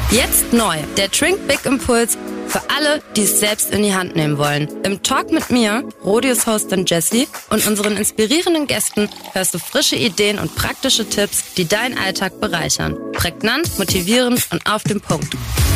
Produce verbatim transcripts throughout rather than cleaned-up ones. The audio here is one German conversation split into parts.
Jetzt neu, der Trink Big Impuls für alle, die es selbst in die Hand nehmen wollen. Im Talk mit mir, Rodius-Hostin Jessie und unseren inspirierenden Gästen hörst du frische Ideen und praktische Tipps, die deinen Alltag bereichern. Prägnant, motivierend und auf den Punkt.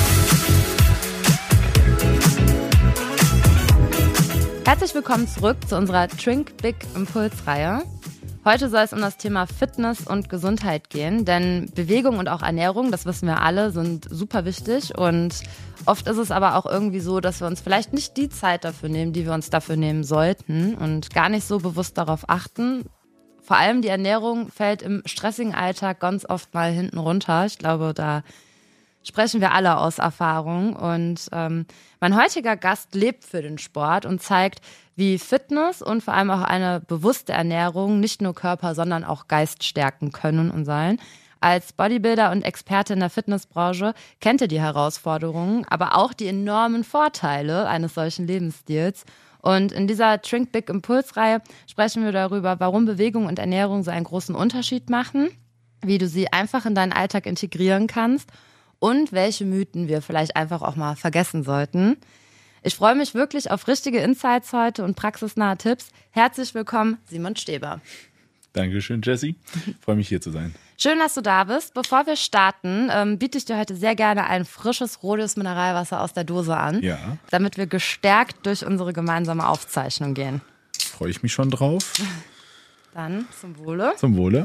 Herzlich willkommen zurück zu unserer Trink Big Impuls-Reihe. Heute soll es um das Thema Fitness und Gesundheit gehen, denn Bewegung und auch Ernährung, das wissen wir alle, sind super wichtig und oft ist es aber auch irgendwie so, dass wir uns vielleicht nicht die Zeit dafür nehmen, die wir uns dafür nehmen sollten und gar nicht so bewusst darauf achten. Vor allem die Ernährung fällt im stressigen Alltag ganz oft mal hinten runter. Ich glaube, da sprechen wir alle aus Erfahrung und ähm, mein heutiger Gast lebt für den Sport und zeigt, wie Fitness und vor allem auch eine bewusste Ernährung nicht nur Körper, sondern auch Geist stärken können und sollen. Als Bodybuilder und Experte in der Fitnessbranche kennt er die Herausforderungen, aber auch die enormen Vorteile eines solchen Lebensstils. Und in dieser Trink Big Impuls-Reihe sprechen wir darüber, warum Bewegung und Ernährung so einen großen Unterschied machen, wie du sie einfach in deinen Alltag integrieren kannst und welche Mythen wir vielleicht einfach auch mal vergessen sollten. Ich freue mich wirklich auf richtige Insights heute und praxisnahe Tipps. Herzlich willkommen, Simon Steber. Dankeschön, Jessie. Freue mich hier zu sein. Schön, dass du da bist. Bevor wir starten, ähm, biete ich dir heute sehr gerne ein frisches Rodius Mineralwasser aus der Dose an, ja, damit wir gestärkt durch unsere gemeinsame Aufzeichnung gehen. Freue ich mich schon drauf. Dann zum Wohle. Zum Wohle.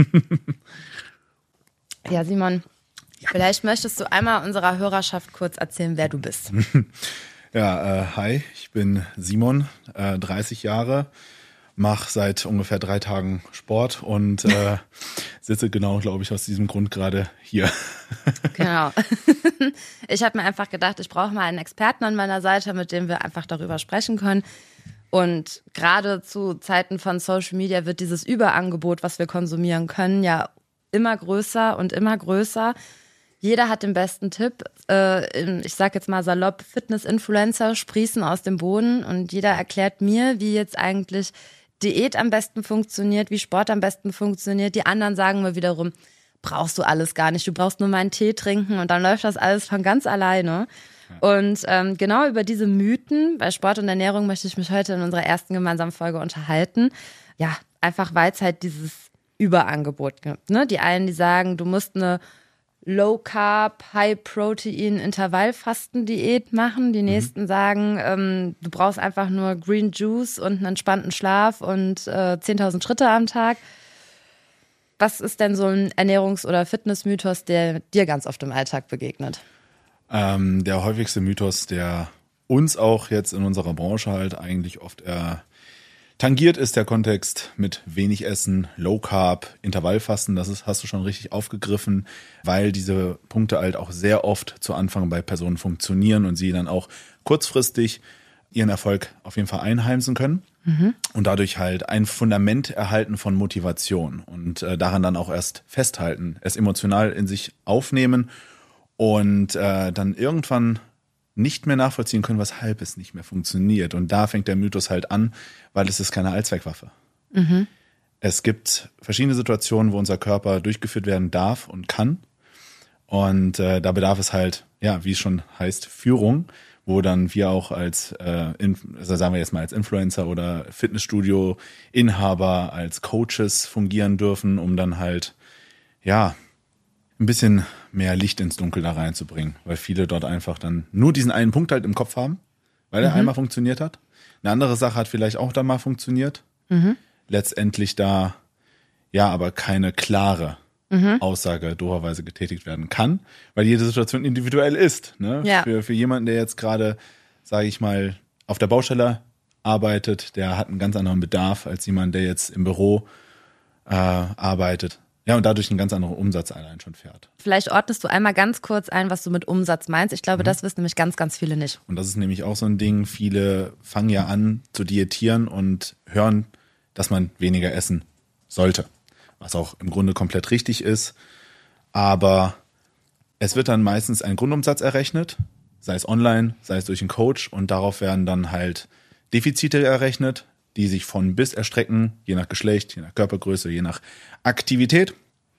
Ja, Simon, ja. Vielleicht möchtest du einmal unserer Hörerschaft kurz erzählen, wer du bist. Ja, äh, hi, ich bin Simon, äh, dreißig Jahre, mache seit ungefähr drei Tagen Sport und äh, sitze genau, glaube ich, aus diesem Grund gerade hier. Genau. Ich habe mir einfach gedacht, ich brauche mal einen Experten an meiner Seite, mit dem wir einfach darüber sprechen können. Und gerade zu Zeiten von Social Media wird dieses Überangebot, was wir konsumieren können, ja immer größer und immer größer. Jeder hat den besten Tipp. Ich sag jetzt mal salopp, Fitness-Influencer sprießen aus dem Boden und jeder erklärt mir, wie jetzt eigentlich Diät am besten funktioniert, wie Sport am besten funktioniert. Die anderen sagen mir wiederum, brauchst du alles gar nicht, du brauchst nur meinen Tee trinken und dann läuft das alles von ganz alleine. Und ähm, genau über diese Mythen bei Sport und Ernährung möchte ich mich heute in unserer ersten gemeinsamen Folge unterhalten. Ja, einfach weil es halt dieses Überangebot gibt. Ne? Die einen, die sagen, du musst eine Low-Carb, High-Protein-Intervallfasten-Diät machen. Die nächsten mhm. sagen, ähm, du brauchst einfach nur Green Juice und einen entspannten Schlaf und äh, zehntausend Schritte am Tag. Was ist denn so ein Ernährungs- oder Fitnessmythos, der dir ganz oft im Alltag begegnet? Ähm, der häufigste Mythos, der uns auch jetzt in unserer Branche halt eigentlich oft äh, tangiert, ist der Kontext mit wenig Essen, Low Carb, Intervallfasten. Das ist, hast du schon richtig aufgegriffen, weil diese Punkte halt auch sehr oft zu Anfang bei Personen funktionieren und sie dann auch kurzfristig ihren Erfolg auf jeden Fall einheimsen können mhm. und dadurch halt ein Fundament erhalten von Motivation und äh, daran dann auch erst festhalten, es emotional in sich aufnehmen und äh, dann irgendwann nicht mehr nachvollziehen können, weshalb es nicht mehr funktioniert. Und da fängt der Mythos halt an, weil es ist keine Allzweckwaffe. Mhm. Es gibt verschiedene Situationen, wo unser Körper durchgeführt werden darf und kann. Und äh, da bedarf es halt, ja, wie es schon heißt, Führung, wo dann wir auch als, äh, also sagen wir jetzt mal als Influencer oder Fitnessstudio-Inhaber, als Coaches fungieren dürfen, um dann halt, ja, ein bisschen mehr Licht ins Dunkel da reinzubringen, weil viele dort einfach dann nur diesen einen Punkt halt im Kopf haben, weil er mhm. einmal funktioniert hat. Eine andere Sache hat vielleicht auch dann mal funktioniert. Mhm. Letztendlich da, ja, aber keine klare mhm. Aussage doberweise getätigt werden kann, weil jede Situation individuell ist. Ne? Ja. Für, für jemanden, der jetzt gerade, sage ich mal, auf der Baustelle arbeitet, der hat einen ganz anderen Bedarf als jemand, der jetzt im Büro äh, arbeitet. Ja, und dadurch einen ganz anderen Umsatz allein schon fährt. Vielleicht ordnest du einmal ganz kurz ein, was du mit Umsatz meinst. Ich glaube, mhm. das wissen nämlich ganz, ganz viele nicht. Und das ist nämlich auch so ein Ding, viele fangen ja an zu diätieren und hören, dass man weniger essen sollte. Was auch im Grunde komplett richtig ist. Aber es wird dann meistens ein Grundumsatz errechnet, sei es online, sei es durch einen Coach. Und darauf werden dann halt Defizite errechnet, die sich von bis erstrecken, je nach Geschlecht, je nach Körpergröße, je nach Aktivität.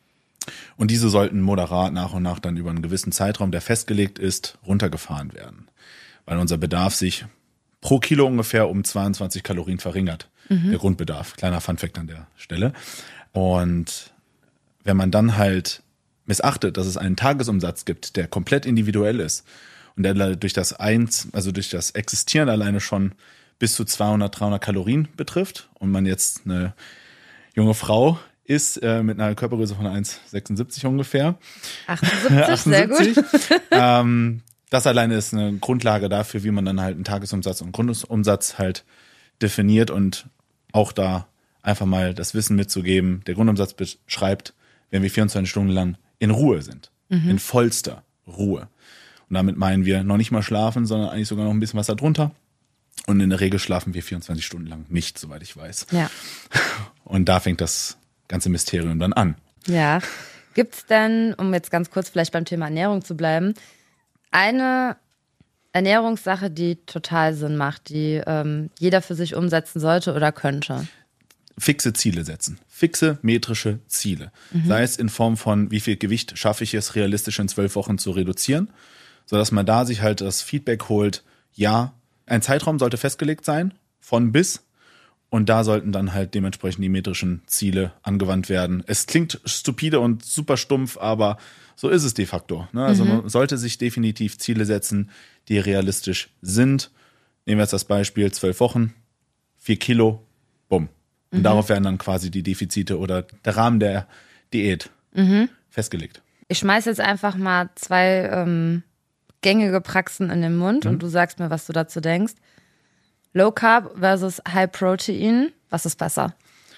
Und diese sollten moderat nach und nach dann über einen gewissen Zeitraum, der festgelegt ist, runtergefahren werden. Weil unser Bedarf sich pro Kilo ungefähr um zweiundzwanzig Kalorien verringert. Mhm. Der Grundbedarf. Kleiner Funfact an der Stelle. Und wenn man dann halt missachtet, dass es einen Tagesumsatz gibt, der komplett individuell ist und der durch das Eins, also durch das Existieren alleine schon bis zu zweihundert, dreihundert Kalorien betrifft und man jetzt eine junge Frau ist äh, mit einer Körpergröße von eins Komma sechsundsiebzig ungefähr. achtundsiebzig, sehr gut. ähm, das alleine ist eine Grundlage dafür, wie man dann halt einen Tagesumsatz und Grundumsatz halt definiert und auch da einfach mal das Wissen mitzugeben. Der Grundumsatz beschreibt, wenn wir vierundzwanzig Stunden lang in Ruhe sind, mhm. in vollster Ruhe. Und damit meinen wir noch nicht mal schlafen, sondern eigentlich sogar noch ein bisschen was da drunter. Und in der Regel schlafen wir vierundzwanzig Stunden lang nicht, soweit ich weiß. Ja. Und da fängt das ganze Mysterium dann an. Ja. Gibt's denn, um jetzt ganz kurz vielleicht beim Thema Ernährung zu bleiben, eine Ernährungssache, die total Sinn macht, die ähm, jeder für sich umsetzen sollte oder könnte? Fixe Ziele setzen. Fixe metrische Ziele. Mhm. Sei es in Form von, wie viel Gewicht schaffe ich es, realistisch in zwölf Wochen zu reduzieren, sodass man da sich halt das Feedback holt, ja, ein Zeitraum sollte festgelegt sein, von bis, und da sollten dann halt dementsprechend die metrischen Ziele angewandt werden. Es klingt stupide und super stumpf, aber so ist es de facto. Ne? Also mhm. man sollte sich definitiv Ziele setzen, die realistisch sind. Nehmen wir jetzt das Beispiel, zwölf Wochen, vier Kilo, bumm. Und mhm. darauf werden dann quasi die Defizite oder der Rahmen der Diät mhm. festgelegt. Ich schmeiß jetzt einfach mal zwei ähm, gängige Praxen in den Mund mhm. und du sagst mir, was du dazu denkst. Low Carb versus High Protein, was ist besser?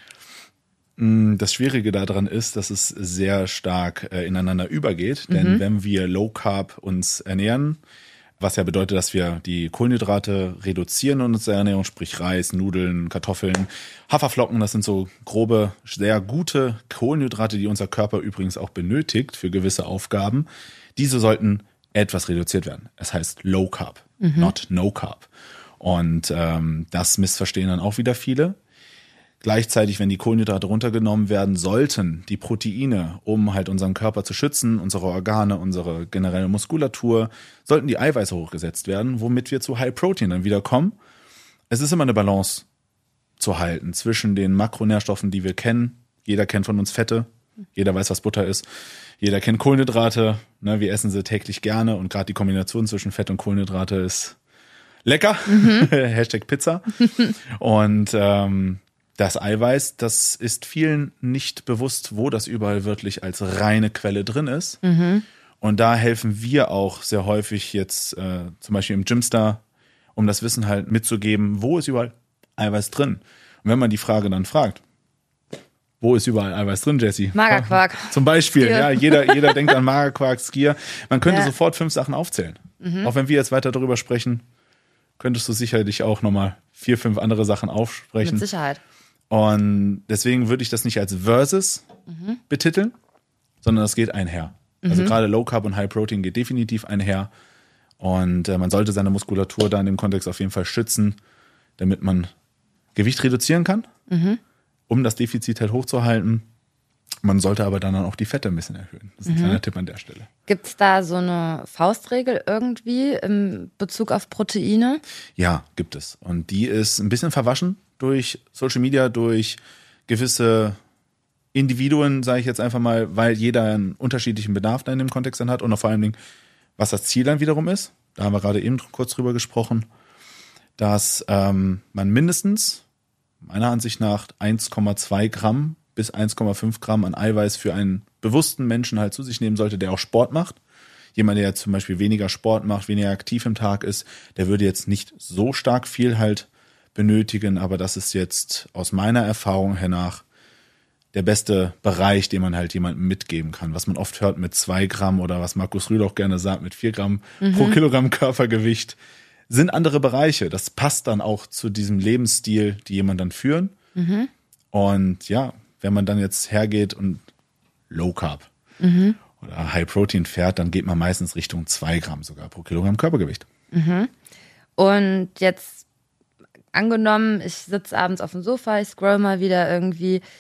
Das Schwierige daran ist, dass es sehr stark äh, ineinander übergeht. Denn mhm. wenn wir Low Carb uns ernähren, was ja bedeutet, dass wir die Kohlenhydrate reduzieren in unserer Ernährung, sprich Reis, Nudeln, Kartoffeln, Haferflocken, das sind so grobe, sehr gute Kohlenhydrate, die unser Körper übrigens auch benötigt für gewisse Aufgaben. Diese sollten etwas reduziert werden. Es heißt Low Carb, mhm. not No Carb. Und ähm, das missverstehen dann auch wieder viele. Gleichzeitig, wenn die Kohlenhydrate runtergenommen werden sollten, die Proteine, um halt unseren Körper zu schützen, unsere Organe, unsere generelle Muskulatur, sollten die Eiweiße hochgesetzt werden, womit wir zu High Protein dann wieder kommen. Es ist immer eine Balance zu halten zwischen den Makronährstoffen, die wir kennen. Jeder kennt von uns Fette, jeder weiß, was Butter ist. Jeder kennt Kohlenhydrate, ne, wir essen sie täglich gerne und gerade die Kombination zwischen Fett und Kohlenhydrate ist lecker. Mhm. Hashtag Pizza. Und ähm, das Eiweiß, das ist vielen nicht bewusst, wo das überall wirklich als reine Quelle drin ist. Mhm. Und da helfen wir auch sehr häufig jetzt äh, zum Beispiel im Gymstar, um das Wissen halt mitzugeben, wo ist überall Eiweiß drin. Und wenn man die Frage dann fragt, wo ist überall Eiweiß drin, Jessie? Magerquark. Zum Beispiel, Skier. ja, jeder, jeder denkt an Magerquark, Skier. Man könnte ja. sofort fünf Sachen aufzählen. Mhm. Auch wenn wir jetzt weiter darüber sprechen, könntest du sicherlich auch nochmal vier, fünf andere Sachen aufsprechen. Mit Sicherheit. Und deswegen würde ich das nicht als Versus mhm. betiteln, sondern das geht einher. Mhm. Also gerade Low Carb und High Protein geht definitiv einher. Und äh, man sollte seine Muskulatur da in dem Kontext auf jeden Fall schützen, damit man Gewicht reduzieren kann, mhm. um das Defizit halt hochzuhalten. Man sollte aber dann auch die Fette ein bisschen erhöhen. Das ist ein mhm. kleiner Tipp an der Stelle. Gibt es da so eine Faustregel irgendwie in Bezug auf Proteine? Ja, gibt es. Und die ist ein bisschen verwaschen durch Social Media, durch gewisse Individuen, sage ich jetzt einfach mal, weil jeder einen unterschiedlichen Bedarf da in dem Kontext dann hat und auch vor allen Dingen, was das Ziel dann wiederum ist. Da haben wir gerade eben kurz drüber gesprochen, dass ähm, man mindestens, meiner Ansicht nach, eins Komma zwei Gramm bis eins Komma fünf Gramm an Eiweiß für einen bewussten Menschen halt zu sich nehmen sollte, der auch Sport macht. Jemand, der jetzt zum Beispiel weniger Sport macht, weniger aktiv im Tag ist, der würde jetzt nicht so stark viel halt benötigen, aber das ist jetzt aus meiner Erfahrung hernach der beste Bereich, den man halt jemandem mitgeben kann. Was man oft hört mit zwei Gramm oder was Markus Rühl auch gerne sagt, mit vier Gramm mhm. pro Kilogramm Körpergewicht, sind andere Bereiche. Das passt dann auch zu diesem Lebensstil, die jemand dann führen. Mhm. Und ja, wenn man dann jetzt hergeht und Low Carb mhm. oder High Protein fährt, dann geht man meistens Richtung zwei Gramm sogar pro Kilogramm Körpergewicht. Mhm. Und jetzt angenommen, ich sitze abends auf dem Sofa, ich scroll mal wieder irgendwie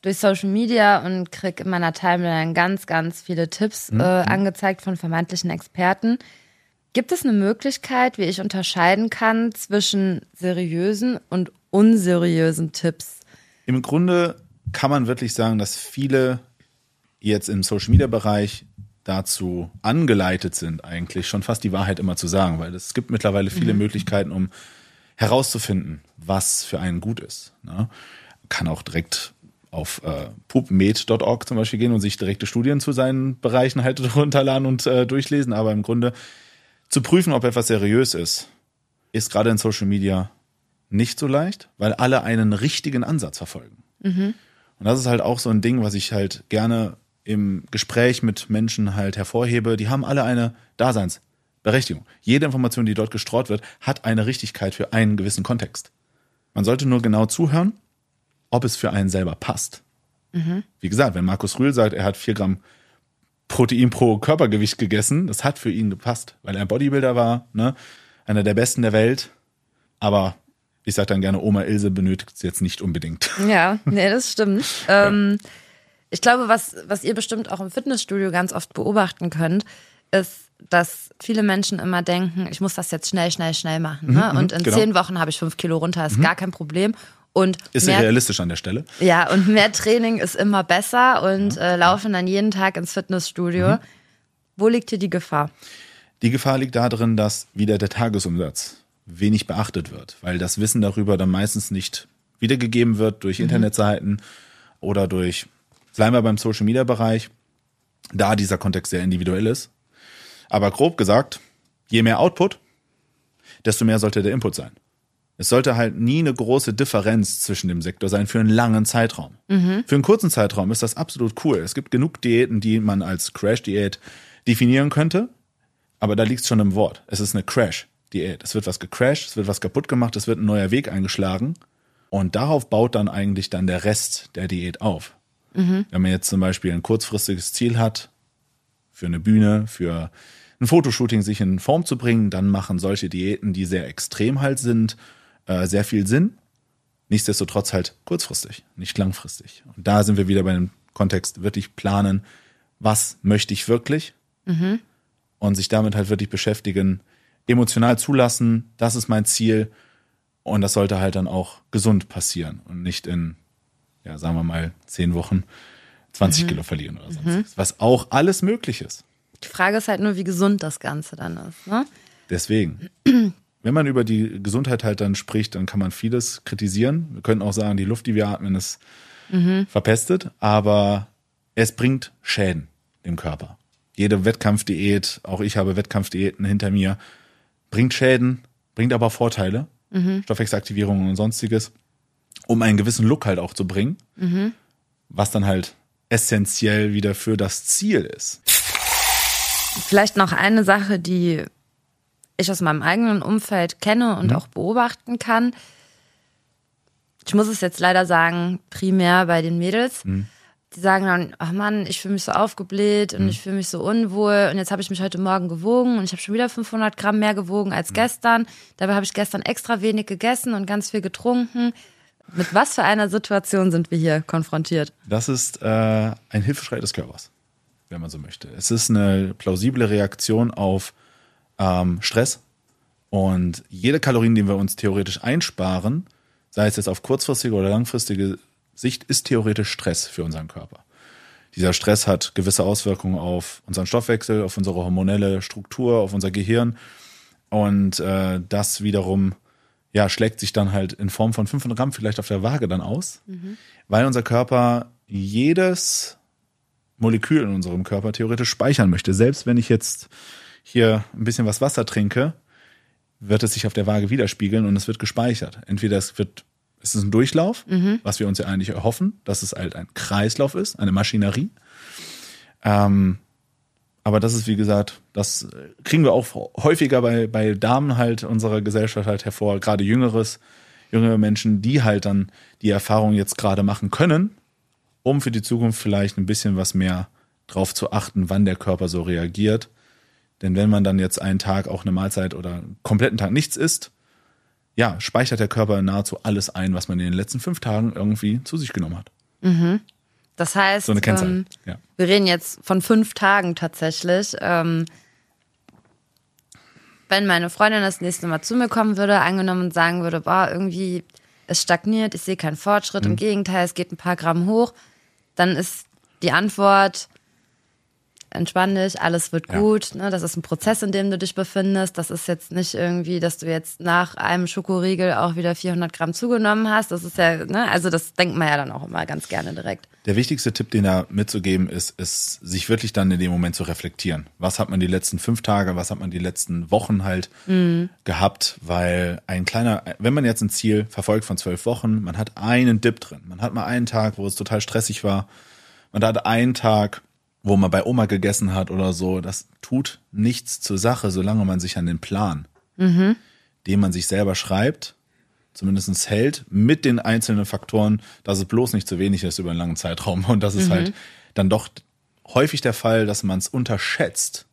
durch Social Media und kriege in meiner Timeline ganz, ganz viele Tipps mhm. äh, angezeigt von vermeintlichen Experten. Gibt es eine Möglichkeit, wie ich unterscheiden kann zwischen seriösen und unseriösen Tipps? Im Grunde kann man wirklich sagen, dass viele jetzt im Social-Media-Bereich dazu angeleitet sind, eigentlich schon fast die Wahrheit immer zu sagen, weil es gibt mittlerweile viele mhm. Möglichkeiten, um herauszufinden, was für einen gut ist. Ne? Kann auch direkt auf äh, pubmed Punkt org zum Beispiel gehen und sich direkte Studien zu seinen Bereichen halt runterladen und äh, durchlesen, aber im Grunde zu prüfen, ob etwas seriös ist, ist gerade in Social Media nicht so leicht, weil alle einen richtigen Ansatz verfolgen. Mhm. Und das ist halt auch so ein Ding, was ich halt gerne im Gespräch mit Menschen halt hervorhebe. Die haben alle eine Daseinsberechtigung. Jede Information, die dort gestreut wird, hat eine Richtigkeit für einen gewissen Kontext. Man sollte nur genau zuhören, ob es für einen selber passt. Mhm. Wie gesagt, wenn Markus Rühl sagt, er hat vier Gramm Protein pro Körpergewicht gegessen, das hat für ihn gepasst, weil er ein Bodybuilder war, ne? Einer der Besten der Welt. Aber ich sage dann gerne, Oma Ilse benötigt es jetzt nicht unbedingt. Ja, nee, das stimmt. Ja. Ähm, ich glaube, was, was ihr bestimmt auch im Fitnessstudio ganz oft beobachten könnt, ist, dass viele Menschen immer denken, ich muss das jetzt schnell, schnell, schnell machen. Ne? Mhm, und in genau. zehn Wochen habe ich fünf Kilo runter, ist mhm. gar kein Problem. Und ist mehr, ja realistisch an der Stelle. Ja, und mehr Training ist immer besser und ja. äh, laufen dann jeden Tag ins Fitnessstudio. Mhm. Wo liegt hier die Gefahr? Die Gefahr liegt darin, dass wieder der Tagesumsatz wenig beachtet wird, weil das Wissen darüber dann meistens nicht wiedergegeben wird durch mhm. Internetseiten oder durch, bleiben wir beim Social-Media-Bereich, da dieser Kontext sehr individuell ist. Aber grob gesagt, je mehr Output, desto mehr sollte der Input sein. Es sollte halt nie eine große Differenz zwischen dem Sektor sein für einen langen Zeitraum. Mhm. Für einen kurzen Zeitraum ist das absolut cool. Es gibt genug Diäten, die man als Crash-Diät definieren könnte, aber da liegt es schon im Wort. Es ist eine Crash-Diät. Es wird was gecrashed, es wird was kaputt gemacht, es wird ein neuer Weg eingeschlagen und darauf baut dann eigentlich dann der Rest der Diät auf. Mhm. Wenn man jetzt zum Beispiel ein kurzfristiges Ziel hat, für eine Bühne, für ein Fotoshooting sich in Form zu bringen, dann machen solche Diäten, die sehr extrem halt sind, äh, sehr viel Sinn. Nichtsdestotrotz halt kurzfristig, nicht langfristig. Und da sind wir wieder bei dem Kontext wirklich planen, was möchte ich wirklich? Mhm. Und sich damit halt wirklich beschäftigen, emotional zulassen, das ist mein Ziel. Und das sollte halt dann auch gesund passieren und nicht in, ja, sagen wir mal, zehn Wochen zwanzig mhm. Kilo verlieren oder sonst mhm. was auch alles möglich ist. Die Frage ist halt nur, wie gesund das Ganze dann ist, ne? Deswegen. Wenn man über die Gesundheit halt dann spricht, dann kann man vieles kritisieren. Wir können auch sagen, die Luft, die wir atmen, ist mhm. verpestet, aber es bringt Schäden im Körper. Jede Wettkampfdiät, auch ich habe Wettkampfdiäten hinter mir, bringt Schäden, bringt aber Vorteile, mhm. Stoffwechselaktivierung und sonstiges, um einen gewissen Look halt auch zu bringen, mhm. was dann halt essentiell wieder für das Ziel ist. Vielleicht noch eine Sache, die ich aus meinem eigenen Umfeld kenne und mhm. auch beobachten kann. Ich muss es jetzt leider sagen, primär bei den Mädels. Mhm. Die sagen dann, ach Mann, ich fühle mich so aufgebläht und mhm. ich fühle mich so unwohl und jetzt habe ich mich heute Morgen gewogen und ich habe schon wieder fünfhundert Gramm mehr gewogen als mhm. gestern. Dabei habe ich gestern extra wenig gegessen und ganz viel getrunken. Mit was für einer Situation sind wir hier konfrontiert? Das ist äh, ein Hilfeschrei des Körpers, wenn man so möchte. Es ist eine plausible Reaktion auf ähm, Stress und jede Kalorien, die wir uns theoretisch einsparen, sei es jetzt auf kurzfristige oder langfristige Sicht, ist theoretisch Stress für unseren Körper. Dieser Stress hat gewisse Auswirkungen auf unseren Stoffwechsel, auf unsere hormonelle Struktur, auf unser Gehirn und äh, das wiederum ja, schlägt sich dann halt in Form von fünfhundert Gramm vielleicht auf der Waage dann aus, mhm. weil unser Körper jedes Molekül in unserem Körper theoretisch speichern möchte. Selbst wenn ich jetzt hier ein bisschen was Wasser trinke, wird es sich auf der Waage widerspiegeln und es wird gespeichert. Entweder es wird, es ist ein Durchlauf, mhm. was wir uns ja eigentlich erhoffen, dass es halt ein Kreislauf ist, eine Maschinerie. Ähm, aber das ist, wie gesagt, das kriegen wir auch häufiger bei, bei Damen halt unserer Gesellschaft halt hervor, gerade jüngeres, jüngere Menschen, die halt dann die Erfahrung jetzt gerade machen können, um für die Zukunft vielleicht ein bisschen was mehr drauf zu achten, wann der Körper so reagiert. Denn wenn man dann jetzt einen Tag auch eine Mahlzeit oder einen kompletten Tag nichts isst, ja, speichert der Körper nahezu alles ein, was man in den letzten fünf Tagen irgendwie zu sich genommen hat. Mhm. Das heißt, so eine Kennzahl. Ähm, ja. wir reden jetzt von fünf Tagen tatsächlich. Ähm, wenn meine Freundin das nächste Mal zu mir kommen würde, angenommen und sagen würde, boah, irgendwie es stagniert, ich sehe keinen Fortschritt, mhm. im Gegenteil, es geht ein paar Gramm hoch, dann ist die Antwort, entspann dich, alles wird ja. gut. Ne? Das ist ein Prozess, in dem du dich befindest. Das ist jetzt nicht irgendwie, dass du jetzt nach einem Schokoriegel auch wieder vierhundert Gramm zugenommen hast. Das ist ja, ne? Also das denkt man ja dann auch immer ganz gerne direkt. Der wichtigste Tipp, den da mitzugeben ist, ist, sich wirklich dann in dem Moment zu reflektieren. Was hat man die letzten fünf Tage, was hat man die letzten Wochen halt mhm. gehabt? Weil ein kleiner, wenn man jetzt ein Ziel verfolgt von zwölf Wochen, man hat einen Dip drin. Man hat mal einen Tag, wo es total stressig war. Man hat einen Tag, wo man bei Oma gegessen hat oder so, das tut nichts zur Sache, solange man sich an den Plan, mhm. den man sich selber schreibt, zumindest hält, mit den einzelnen Faktoren, dass es bloß nicht zu wenig ist über einen langen Zeitraum. Und das ist mhm. halt dann doch häufig der Fall, dass man es unterschätzt,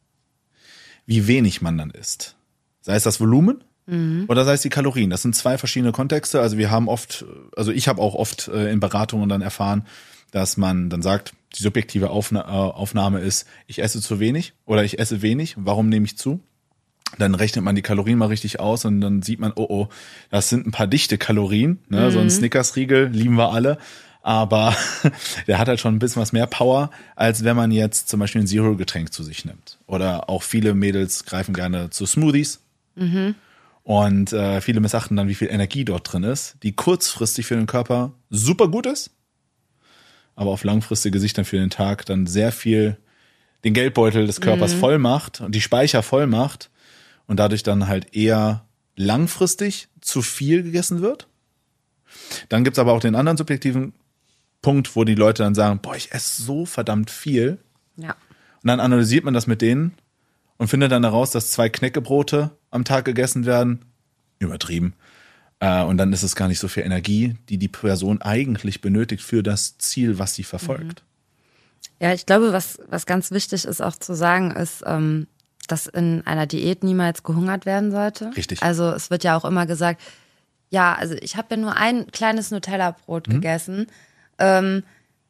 wie wenig man dann isst. Sei es das Volumen mhm. oder sei es die Kalorien. Das sind zwei verschiedene Kontexte. Also wir haben oft, also ich habe auch oft in Beratungen dann erfahren, dass man dann sagt, die subjektive Aufna- Aufnahme ist, ich esse zu wenig oder ich esse wenig, warum nehme ich zu? Dann rechnet man die Kalorien mal richtig aus und dann sieht man, oh oh, das sind ein paar dichte Kalorien, ne? Mhm. So ein Snickers-Riegel lieben wir alle, aber der hat halt schon ein bisschen was mehr Power, als wenn man jetzt zum Beispiel ein Zero-Getränk zu sich nimmt. Oder auch viele Mädels greifen gerne zu Smoothies. Mhm. Und äh, viele missachten dann, wie viel Energie dort drin ist, die kurzfristig für den Körper super gut ist, aber auf langfristige Sicht dann für den Tag dann sehr viel den Geldbeutel des Körpers mhm. voll macht und die Speicher voll macht und dadurch dann halt eher langfristig zu viel gegessen wird. Dann gibt's aber auch den anderen subjektiven Punkt, wo die Leute dann sagen, boah, ich esse so verdammt viel. Ja. Und dann analysiert man das mit denen und findet dann heraus, dass zwei Knäckebrote am Tag gegessen werden. Übertrieben. Und dann ist es gar nicht so viel Energie, die die Person eigentlich benötigt für das Ziel, was sie verfolgt. Ja, ich glaube, was, was ganz wichtig ist auch zu sagen, ist, ähm, dass in einer Diät niemals gehungert werden sollte. Richtig. Also es wird ja auch immer gesagt, ja, also ich habe ja nur ein kleines Nutella-Brot mhm. gegessen. Ähm,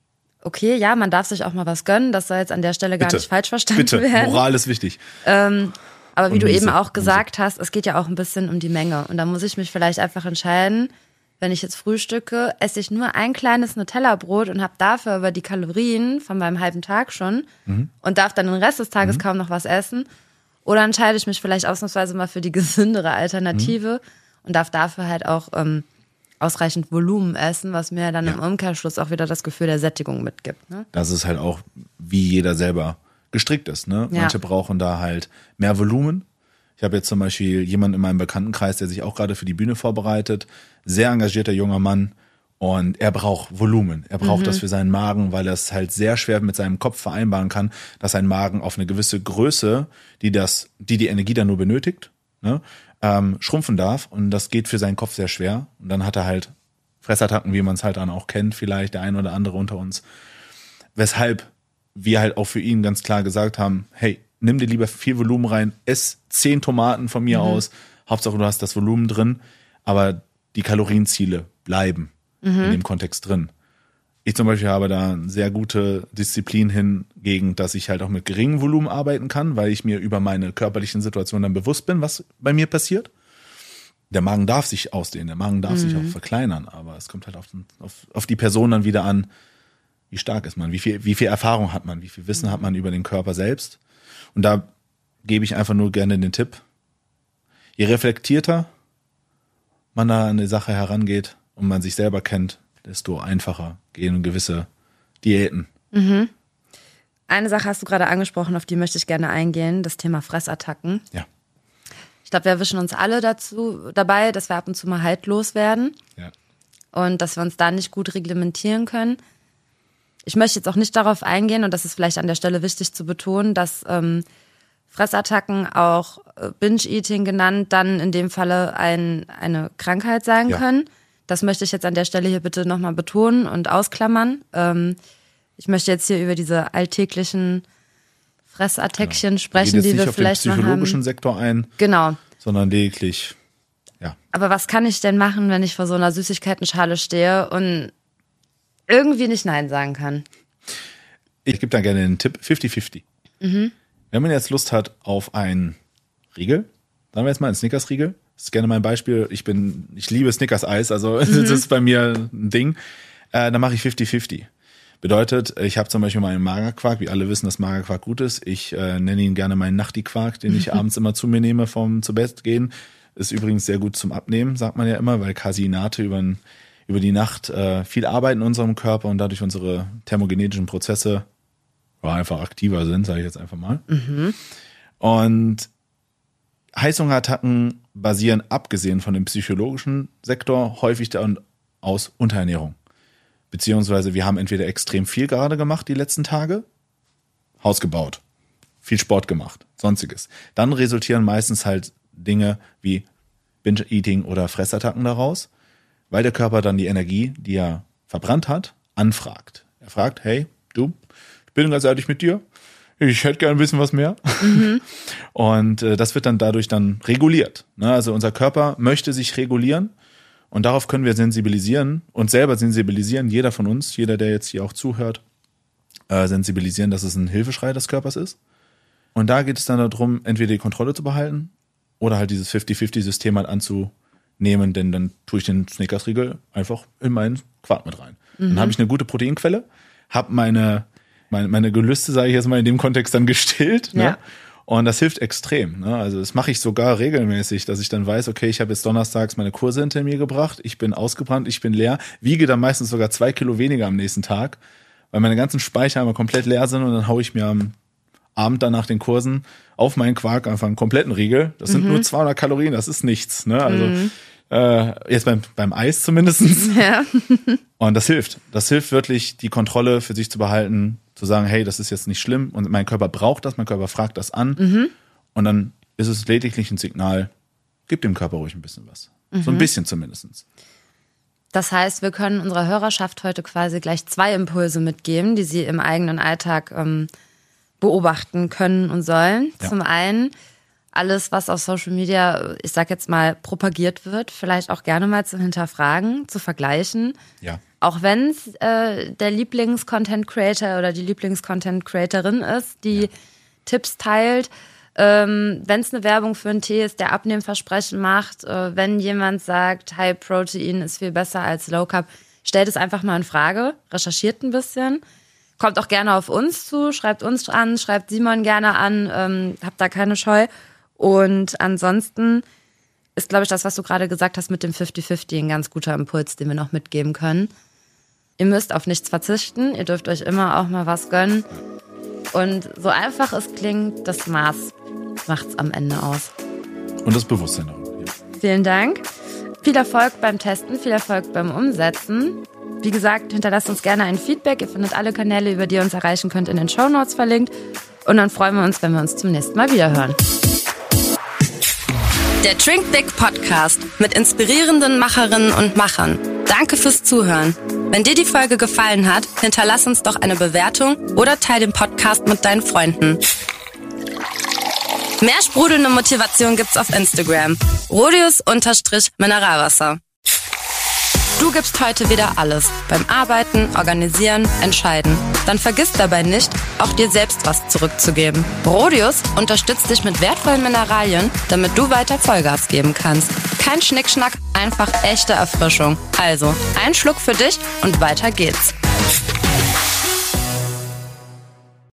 okay, ja, man darf sich auch mal was gönnen. Das soll jetzt an der Stelle gar Bitte. nicht falsch verstanden Bitte. werden. Bitte, Moral ist wichtig. Ähm, Aber wie und du Muße, eben auch gesagt Muße. hast, es geht ja auch ein bisschen um die Menge. Und da muss ich mich vielleicht einfach entscheiden, wenn ich jetzt frühstücke, esse ich nur ein kleines Nutella-Brot und habe dafür aber die Kalorien von meinem halben Tag schon mhm. und darf dann den Rest des Tages mhm. kaum noch was essen. Oder entscheide ich mich vielleicht ausnahmsweise mal für die gesündere Alternative mhm. und darf dafür halt auch ähm, ausreichend Volumen essen, was mir dann ja. im Umkehrschluss auch wieder das Gefühl der Sättigung mitgibt. Ne? Das ist halt auch, wie jeder selber gestrickt ist. Ne? Ja. Manche brauchen da halt mehr Volumen. Ich habe jetzt zum Beispiel jemanden in meinem Bekanntenkreis, der sich auch gerade für die Bühne vorbereitet. Sehr engagierter junger Mann. Und er braucht Volumen. Er braucht mhm. das für seinen Magen, weil er es halt sehr schwer mit seinem Kopf vereinbaren kann, dass sein Magen auf eine gewisse Größe, die das, die die Energie dann nur benötigt, ne, ähm, schrumpfen darf. Und das geht für seinen Kopf sehr schwer. Und dann hat er halt Fressattacken, wie man es halt dann auch kennt, vielleicht der ein oder andere unter uns. Weshalb wir halt auch für ihn ganz klar gesagt haben, hey, nimm dir lieber viel Volumen rein, ess zehn Tomaten von mir mhm. aus, Hauptsache du hast das Volumen drin, aber die Kalorienziele bleiben mhm. in dem Kontext drin. Ich zum Beispiel habe da eine sehr gute Disziplin hingegen, dass ich halt auch mit geringem Volumen arbeiten kann, weil ich mir über meine körperlichen Situationen dann bewusst bin, was bei mir passiert. Der Magen darf sich ausdehnen, der Magen darf mhm. sich auch verkleinern, aber es kommt halt auf, auf, auf die Person dann wieder an, wie stark ist man, wie viel, wie viel Erfahrung hat man, wie viel Wissen hat man über den Körper selbst. Und da gebe ich einfach nur gerne den Tipp, je reflektierter man da an die Sache herangeht und man sich selber kennt, desto einfacher gehen gewisse Diäten. Mhm. Eine Sache hast du gerade angesprochen, auf die möchte ich gerne eingehen, das Thema Fressattacken. Ja. Ich glaube, wir erwischen uns alle dazu dabei, dass wir ab und zu mal haltlos werden ja. und dass wir uns da nicht gut reglementieren können. Ich möchte jetzt auch nicht darauf eingehen, und das ist vielleicht an der Stelle wichtig zu betonen, dass ähm, Fressattacken, auch äh, Binge-Eating genannt, dann in dem Falle ein, eine Krankheit sein ja. können. Das möchte ich jetzt an der Stelle hier bitte nochmal betonen und ausklammern. Ähm, ich möchte jetzt hier über diese alltäglichen Fressattackchen genau. sprechen, die wir vielleicht mal haben. Geht jetzt nicht auf den psychologischen Sektor ein, genau. sondern lediglich, ja. Aber was kann ich denn machen, wenn ich vor so einer Süßigkeitenschale stehe und irgendwie nicht Nein sagen kann? Ich gebe da gerne einen Tipp, fünfzig fünfzig. Mhm. Wenn man jetzt Lust hat auf einen Riegel, sagen wir jetzt mal einen Snickers-Riegel, das ist gerne mein Beispiel, ich bin, ich liebe Snickers-Eis, also mhm. das ist bei mir ein Ding, äh, dann mache ich fünfzig fünfzig. Bedeutet, ich habe zum Beispiel meinen Magerquark, wie alle wissen, dass Magerquark gut ist. Ich äh, nenne ihn gerne meinen Nachti-Quark, den ich abends immer zu mir nehme vom zu Bett gehen. Ist übrigens sehr gut zum Abnehmen, sagt man ja immer, weil Caseinate über, über die Nacht äh, viel arbeiten in unserem Körper und dadurch unsere thermogenetischen Prozesse ja, einfach aktiver sind, sage ich jetzt einfach mal. Mhm. Und Heißhungerattacken basieren, abgesehen von dem psychologischen Sektor, häufig dann aus Unterernährung. Beziehungsweise wir haben entweder extrem viel gerade gemacht die letzten Tage, Haus gebaut, viel Sport gemacht, sonstiges. Dann resultieren meistens halt Dinge wie Binge-Eating oder Fressattacken daraus, weil der Körper dann die Energie, die er verbrannt hat, anfragt. Er fragt, hey, du, ich bin ganz ehrlich mit dir, ich hätte gerne ein bisschen was mehr. Mhm. Und äh, das wird dann dadurch dann reguliert. Ne? Also unser Körper möchte sich regulieren. Und darauf können wir sensibilisieren und selber sensibilisieren, jeder von uns, jeder, der jetzt hier auch zuhört, äh, sensibilisieren, dass es ein Hilfeschrei des Körpers ist. Und da geht es dann darum, entweder die Kontrolle zu behalten oder halt dieses fünfzig fünfzig-System halt anzunehmen, denn dann tue ich den Snickers-Riegel einfach in meinen Quark mit rein. Mhm. Dann habe ich eine gute Proteinquelle, habe meine, meine, meine Gelüste, sage ich jetzt mal in dem Kontext, dann gestillt. Ne? Ja. Und das hilft extrem. Ne? Also das mache ich sogar regelmäßig, dass ich dann weiß, okay, ich habe jetzt donnerstags meine Kurse hinter mir gebracht, ich bin ausgebrannt, ich bin leer, wiege dann meistens sogar zwei Kilo weniger am nächsten Tag, weil meine ganzen Speicher einmal komplett leer sind und dann haue ich mir am Abend dann nach den Kursen auf meinen Quark einfach einen kompletten Riegel. Das sind mhm. nur zweihundert Kalorien, das ist nichts. Ne? Also mhm. äh, jetzt beim, beim Eis zumindest. Ja. Und das hilft. Das hilft wirklich, die Kontrolle für sich zu behalten, zu sagen, hey, das ist jetzt nicht schlimm und mein Körper braucht das, mein Körper fragt das an mhm. und dann ist es lediglich ein Signal, gib dem Körper ruhig ein bisschen was. Mhm. So ein bisschen zumindest. Das heißt, wir können unserer Hörerschaft heute quasi gleich zwei Impulse mitgeben, die sie im eigenen Alltag ähm, beobachten können und sollen. Ja. Zum einen, alles, was auf Social Media, ich sag jetzt mal, propagiert wird, vielleicht auch gerne mal zu hinterfragen, zu vergleichen. Ja. Auch wenn es äh, der Lieblings-Content-Creator oder die Lieblings-Content-Creatorin ist, die ja. Tipps teilt. Ähm, wenn es eine Werbung für einen Tee ist, der Abnehmversprechen macht, äh, wenn jemand sagt, High Protein ist viel besser als Low Carb, stellt es einfach mal in Frage, recherchiert ein bisschen. Kommt auch gerne auf uns zu, schreibt uns an, schreibt Simon gerne an, ähm, habt da keine Scheu. Und ansonsten ist, glaube ich, das, was du gerade gesagt hast mit dem fünfzig fünfzig, ein ganz guter Impuls, den wir noch mitgeben können. Ihr müsst auf nichts verzichten, ihr dürft euch immer auch mal was gönnen. Und so einfach es klingt, das Maß macht's am Ende aus. Und das Bewusstsein darüber. Ja. Vielen Dank. Viel Erfolg beim Testen, viel Erfolg beim Umsetzen. Wie gesagt, hinterlasst uns gerne ein Feedback. Ihr findet alle Kanäle, über die ihr uns erreichen könnt, in den Shownotes verlinkt. Und dann freuen wir uns, wenn wir uns zum nächsten Mal wieder hören. Der Drink Big Podcast mit inspirierenden Macherinnen und Machern. Danke fürs Zuhören. Wenn dir die Folge gefallen hat, hinterlass uns doch eine Bewertung oder teile den Podcast mit deinen Freunden. Mehr sprudelnde Motivation gibt's auf Instagram. Rodius-Mineralwasser. Du gibst heute wieder alles. Beim Arbeiten, Organisieren, Entscheiden. Dann vergiss dabei nicht, auch dir selbst was zurückzugeben. Rodius unterstützt dich mit wertvollen Mineralien, damit du weiter Vollgas geben kannst. Kein Schnickschnack, einfach echte Erfrischung. Also, ein Schluck für dich und weiter geht's.